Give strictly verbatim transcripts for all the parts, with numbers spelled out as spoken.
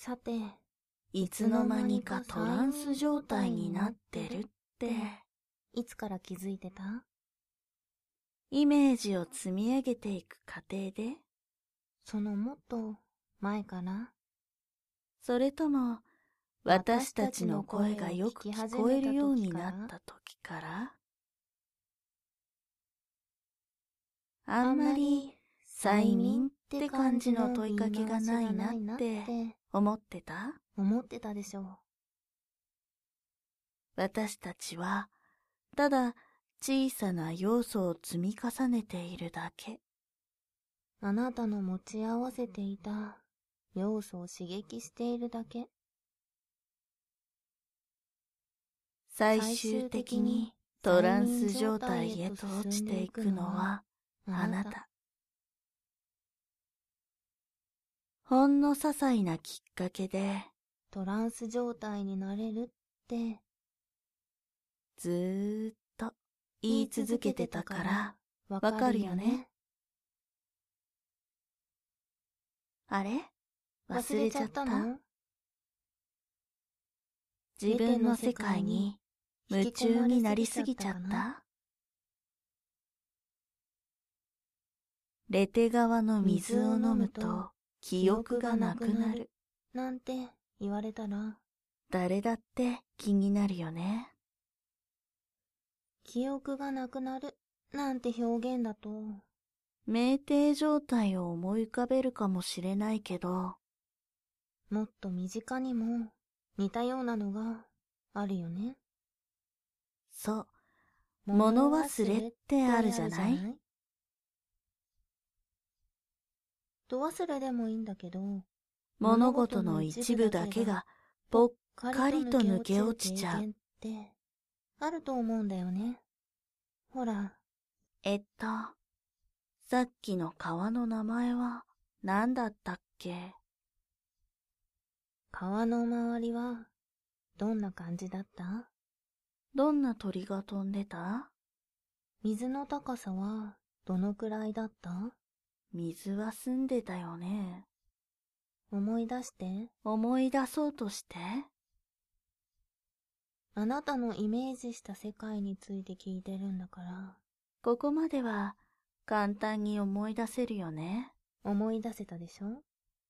さて、 いつの間にかトランス状態になってるって、 いつから気づいてた？ イメージを積み上げていく過程で、 そのもっと前かな？ それとも、私たちの声がよく聞こえるようになった時から？あんまり催眠って感じの問いかけがないなって思ってた？ 思ってたでしょ。 私たちはただ小さな要素を積み重ねているだけ。 あなたの持ち合わせていた要素を刺激しているだけ。 最終的にトランス状態へと落ちていくのはあなた。ほんの些細なきっかけでトランス状態になれるってずーっと言い続けてたからわかるよね。あれ？忘れちゃった？自分の世界に夢中になりすぎちゃった？レテ川の水を飲むと記憶がなくなるなんて言われたら誰だって気になるよね。 記憶がなくなるなんて表現だと酩酊状態を思い浮かべるかもしれないけど、 もっと身近にも似たようなのがあるよね。 そう、物忘れってあるじゃない？ ど忘れでもいいんだけど、 物事の一部だけがぽっかりと抜け落ちちゃうってあると思うんだよね。ほら。 えっと、さっきの川の名前は何だったっけ？ 川の周りはどんな感じだった？ どんな鳥が飛んでた？ 水の高さはどのくらいだった？ 水は澄んでたよね。 思い出して。 思い出そうとして。 あなたのイメージした世界について聞いてるんだから。 ここまでは簡単に思い出せるよね。 思い出せたでしょ？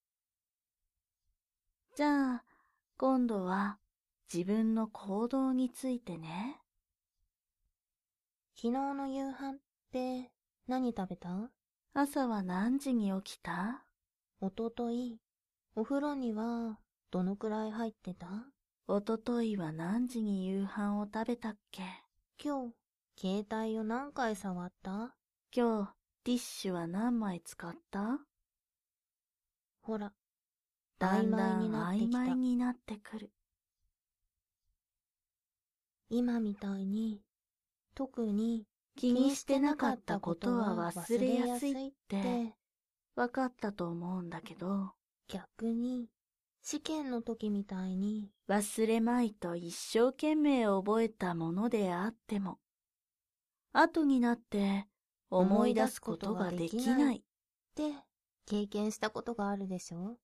じゃあ、今度は自分の行動についてね。 昨日の夕飯って何食べた？ 朝は何時に起きた？ おととい、お風呂にはどのくらい入ってた？ おとといは何時に夕飯を食べたっけ？ 今日、携帯を何回触った？ 今日、ティッシュは何枚使った？ ほら、 だんだん曖昧になってくる。 今みたいに、特に気にしてなかったことは忘れやすいって分かったと思うんだけど、 逆に試験の時みたいに忘れまいと一生懸命覚えたものであっても、後になって思い出すことができないって経験したことがあるでしょ？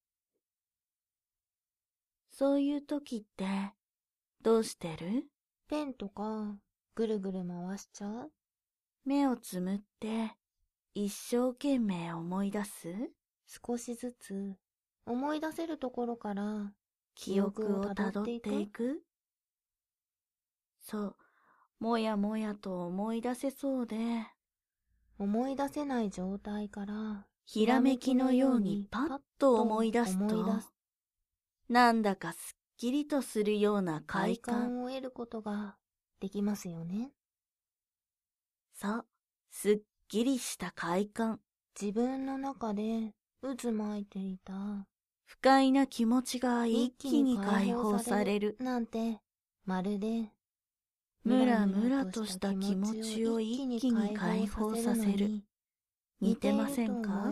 そういう時ってどうしてる？ ペンとかぐるぐる回しちゃう？ 目をつむって一生懸命思い出す？ 少しずつ思い出せるところから記憶をたどっていく？そう、もやもやと思い出せそうで、 思い出せない状態からひらめきのようにパッと思い出すと、なんだかすっきりとするような快感を得ることができますよね。 そう、すっきりした快感。 自分の中で渦巻いていた不快な気持ちが一気に解放されるなんて、まるでムラムラとした気持ちを一気に解放させる。似てませんか？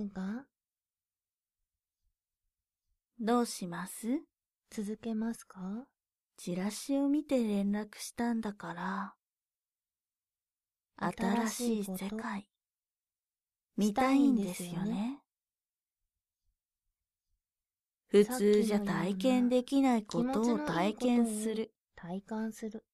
どうします？ 続けますか？ チラシを見て連絡したんだから、新しい世界、見たいんですよね。 普通じゃ体験できないことを体験する。 体感する。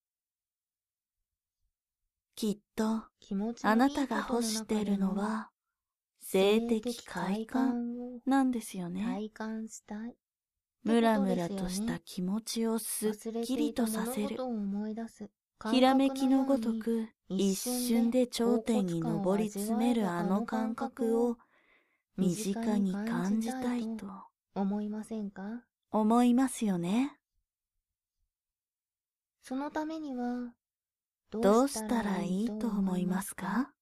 きっと、 気持ちあなのいいことたが欲しているのの中でもは、性的快感をなんですよね。 体感したい。 ムラムラとした気持ちをすっきりとさせる。ひらめきのごとく一瞬で頂点に上り詰めるあの感覚を身近に感じたいと思いませんか？ 思いますよね。 そのためにはどうしたらいいと思いますか？